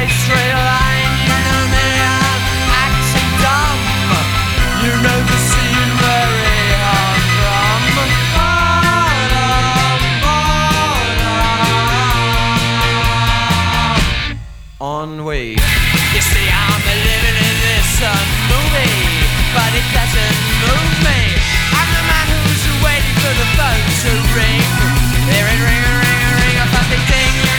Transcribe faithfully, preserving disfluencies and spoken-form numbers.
straight line. You know me, I'm acting dumb. You know the scene very hard from. Ennui. You see, I'm living in this uh, movie, but it doesn't